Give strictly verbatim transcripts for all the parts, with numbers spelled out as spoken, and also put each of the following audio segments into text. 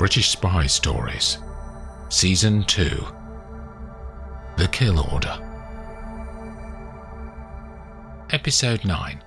British Spy Stories, Season two, The Kill Order. Episode nine.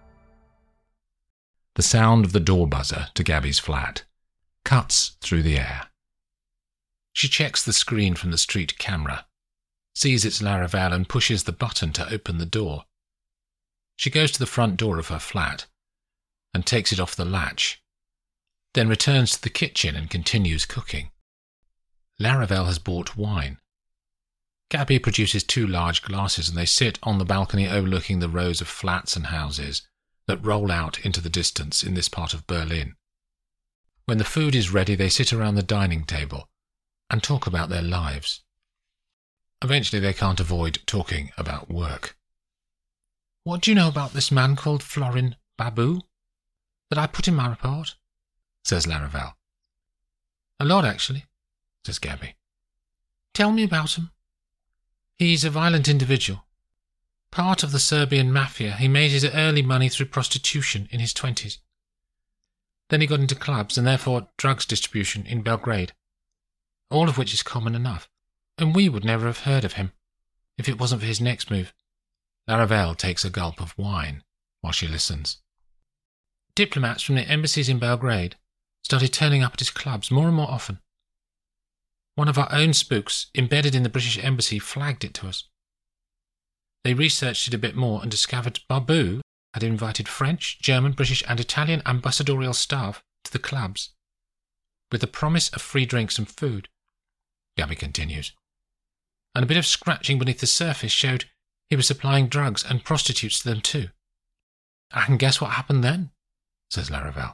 The sound of the door buzzer to Gabby's flat cuts through the air. She checks the screen from the street camera, sees it's Laravel and pushes the button to open the door. She goes to the front door of her flat and takes it off the latch, then returns to the kitchen and continues cooking. Laravel has bought wine. Gabby produces two large glasses and they sit on the balcony overlooking the rows of flats and houses that roll out into the distance in this part of Berlin. When the food is ready, they sit around the dining table and talk about their lives. Eventually they can't avoid talking about work. "What do you know about this man called Florin Babu that I put in my report?" says Laravel. "A lot, actually," says Gabby. "Tell me about him." "He's a violent individual. Part of the Serbian mafia. He made his early money through prostitution in his twenties. Then he got into clubs and therefore drugs distribution in Belgrade, all of which is common enough, and we would never have heard of him if it wasn't for his next move." Laravel takes a gulp of wine while she listens. "Diplomats from the embassies in Belgrade started turning up at his clubs more and more often. One of our own spooks, embedded in the British embassy, flagged it to us. They researched it a bit more and discovered Babu had invited French, German, British and Italian ambassadorial staff to the clubs, with the promise of free drinks and food," Gabby continues. "And a bit of scratching beneath the surface showed he was supplying drugs and prostitutes to them too. I can guess what happened then," says Laravel.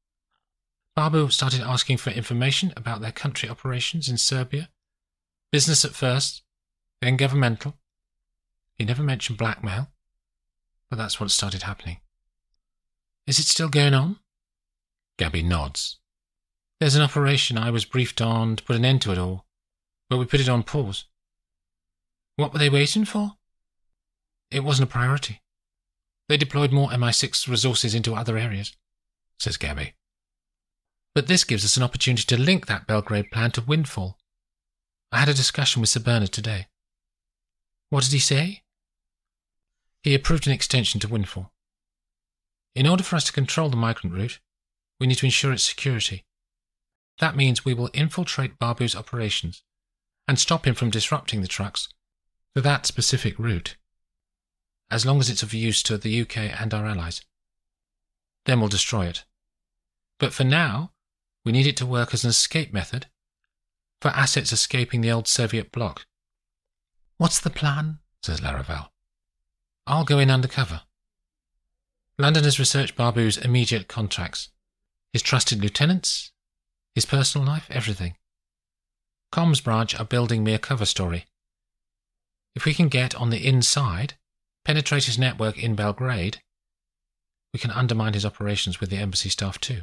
"Babu started asking for information about their country operations in Serbia. Business at first, then governmental. He never mentioned blackmail, but that's what started happening." "Is it still going on?" Gabby nods. "There's an operation I was briefed on to put an end to it all, but we put it on pause." "What were they waiting for?" "It wasn't a priority. They deployed more M I six resources into other areas," says Gabby. "But this gives us an opportunity to link that Belgrade plan to Windfall. I had a discussion with Sir Bernard today." "What did he say?" "He approved an extension to Windfall. In order for us to control the migrant route, we need to ensure its security. That means we will infiltrate Babu's operations and stop him from disrupting the trucks for that specific route, as long as it's of use to the U K and our allies. Then we'll destroy it. But for now, we need it to work as an escape method for assets escaping the old Soviet bloc." "What's the plan?" says Laravel. "I'll go in undercover. London has researched Babu's immediate contacts, his trusted lieutenants, his personal life, everything. Comms branch are building me a cover story. If we can get on the inside, penetrate his network in Belgrade, we can undermine his operations with the embassy staff too."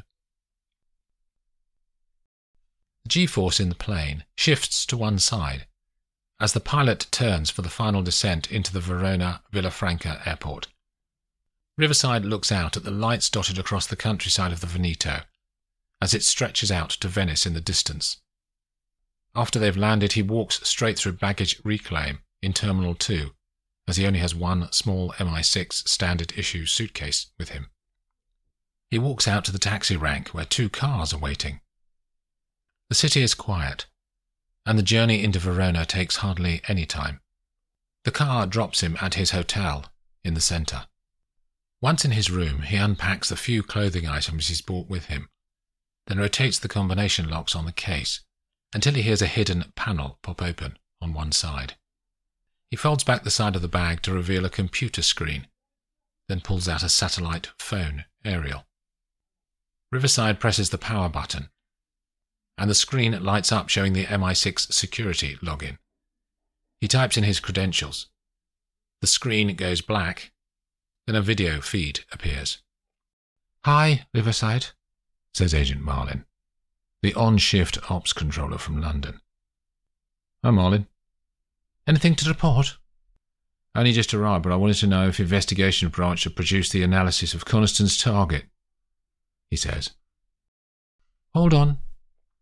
The G-force in the plane shifts to one side as the pilot turns for the final descent into the Verona Villafranca airport. Riverside looks out at the lights dotted across the countryside of the Veneto as it stretches out to Venice in the distance. After they've landed, he walks straight through baggage reclaim in Terminal two, as he only has one small M I six standard-issue suitcase with him. He walks out to the taxi rank where two cars are waiting. The city is quiet, and the journey into Verona takes hardly any time. The car drops him at his hotel in the centre. Once in his room, he unpacks the few clothing items he's brought with him, then rotates the combination locks on the case until he hears a hidden panel pop open on one side. He folds back the side of the bag to reveal a computer screen, then pulls out a satellite phone aerial. Riverside presses the power button, and the screen lights up showing the M I six security login. He types in his credentials. The screen goes black, then a video feed appears. "Hi, Riverside," says Agent Marlin, the on-shift ops controller from London. "Hi, Marlin. Anything to report?" "Only just arrived, but I wanted to know if investigation branch had produced the analysis of Coniston's target," he says. "Hold on."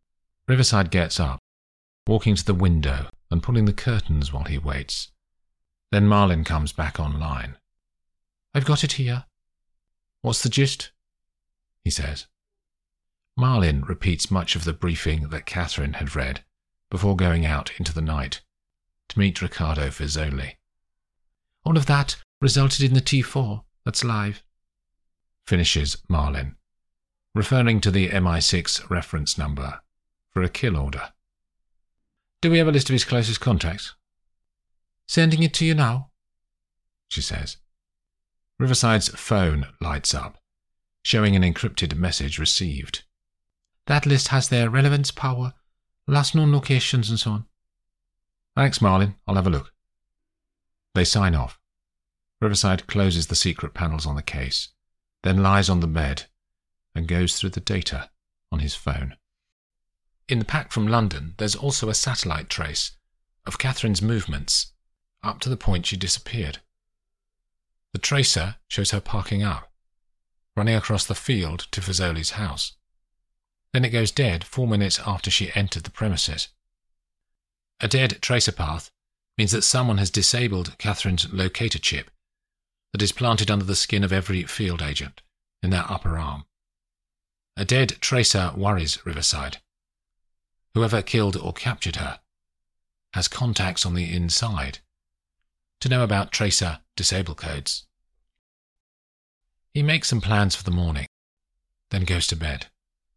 Riverside gets up, walking to the window and pulling the curtains while he waits. Then Marlin comes back online. "I've got it here." "What's the gist?" he says. Marlin repeats much of the briefing that Catherine had read before going out into the night to meet Riccardo Fizzoli. "All of that resulted in the T four that's live," finishes Marlin, referring to the M I six reference number for a kill order. "Do we have a list of his closest contacts?" "Sending it to you now," she says. Riverside's phone lights up, showing an encrypted message received. "That list has their relevance, power, last known locations and so on." "Thanks, Marlin. I'll have a look." They sign off. Riverside closes the secret panels on the case, then lies on the bed and goes through the data on his phone. In the pack from London, there's also a satellite trace of Catherine's movements up to the point she disappeared. The tracer shows her parking up, running across the field to Fizzoli's house. Then it goes dead four minutes after she entered the premises. A dead tracer path means that someone has disabled Catherine's locator chip that is planted under the skin of every field agent in their upper arm. A dead tracer worries Riverside. Whoever killed or captured her has contacts on the inside to know about tracer disable codes. He makes some plans for the morning, then goes to bed.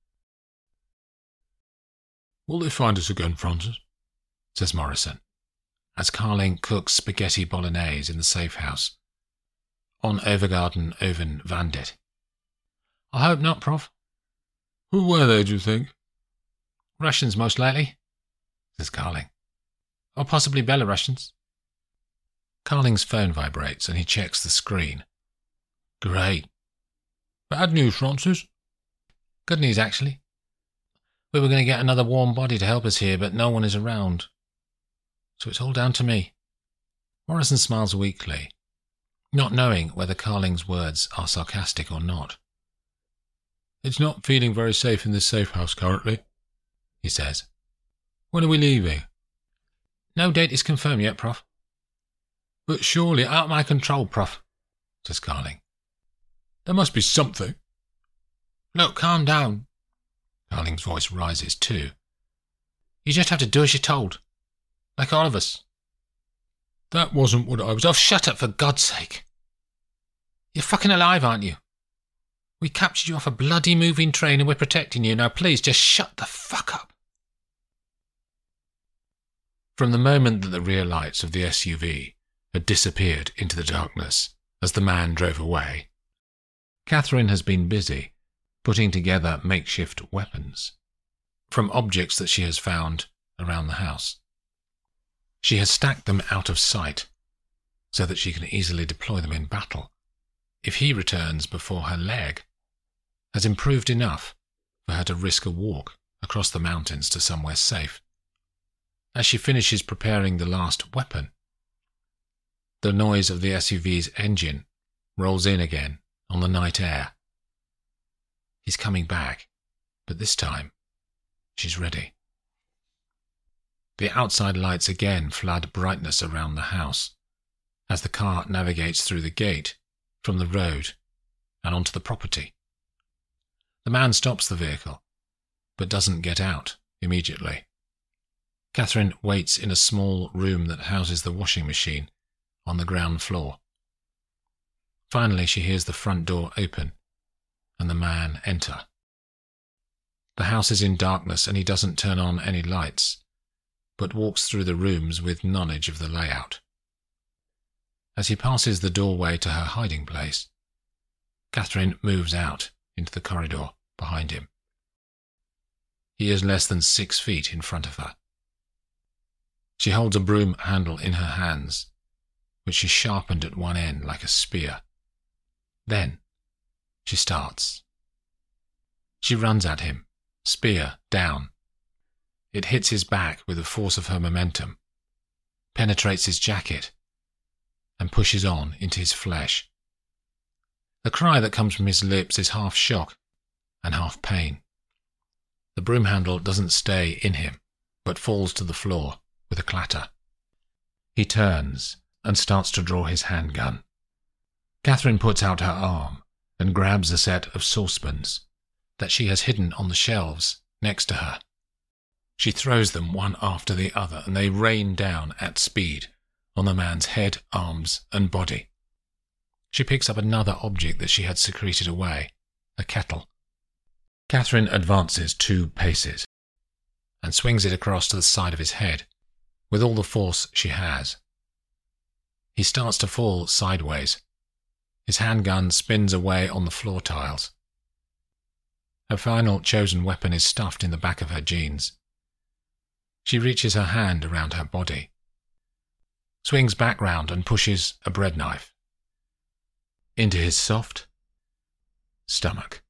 "Will they find us again, Francis?" says Morrison, as Carling cooks spaghetti bolognese in the safe house on Overgarden Oven Vandit. "I hope not, Prof." "Who were they, do you think?" "Russians, most likely," says Carling. "Or possibly Belarusians." Carling's phone vibrates and he checks the screen. "Great. Bad news, Francis?" "Good news, actually. We were going to get another warm body to help us here, but no one is around. So it's all down to me." Morrison smiles weakly, not knowing whether Carling's words are sarcastic or not. "It's not feeling very safe in this safe house currently," he says. "When are we leaving?" "No date is confirmed yet, Prof." "But surely out of my control, Prof," says Carling. "There must be something." "Look, calm down." Carling's voice rises too. "You just have to do as you're told. Like all of us." "That wasn't what I was..." "Oh, shut up, for God's sake. You're fucking alive, aren't you? We captured you off a bloody moving train and we're protecting you. Now please, just shut the fuck up." From the moment that the rear lights of the S U V had disappeared into the darkness as the man drove away, Catherine has been busy putting together makeshift weapons from objects that she has found around the house. She has stacked them out of sight so that she can easily deploy them in battle if he returns before her leg has improved enough for her to risk a walk across the mountains to somewhere safe. As she finishes preparing the last weapon, the noise of the S U V's engine rolls in again on the night air. He's coming back, but this time she's ready. The outside lights again flood brightness around the house as the car navigates through the gate from the road and onto the property. The man stops the vehicle, but doesn't get out immediately. Catherine waits in a small room that houses the washing machine on the ground floor. Finally, she hears the front door open and the man enter. The house is in darkness and he doesn't turn on any lights, but walks through the rooms with knowledge of the layout. As he passes the doorway to her hiding place, Catherine moves out into the corridor behind him. He is less than six feet in front of her. She holds a broom handle in her hands, which is sharpened at one end like a spear. Then she starts. She runs at him, spear down. It hits his back with the force of her momentum, penetrates his jacket, and pushes on into his flesh. The cry that comes from his lips is half shock and half pain. The broom handle doesn't stay in him, but falls to the floor with a clatter. He turns and starts to draw his handgun. Catherine puts out her arm and grabs a set of saucepans that she has hidden on the shelves next to her. She throws them one after the other, and they rain down at speed on the man's head, arms, and body. She picks up another object that she had secreted away, a kettle. Catherine advances two paces and swings it across to the side of his head with all the force she has. He starts to fall sideways. His handgun spins away on the floor tiles. Her final chosen weapon is stuffed in the back of her jeans. She reaches her hand around her body, swings back round and pushes a bread knife into his soft stomach.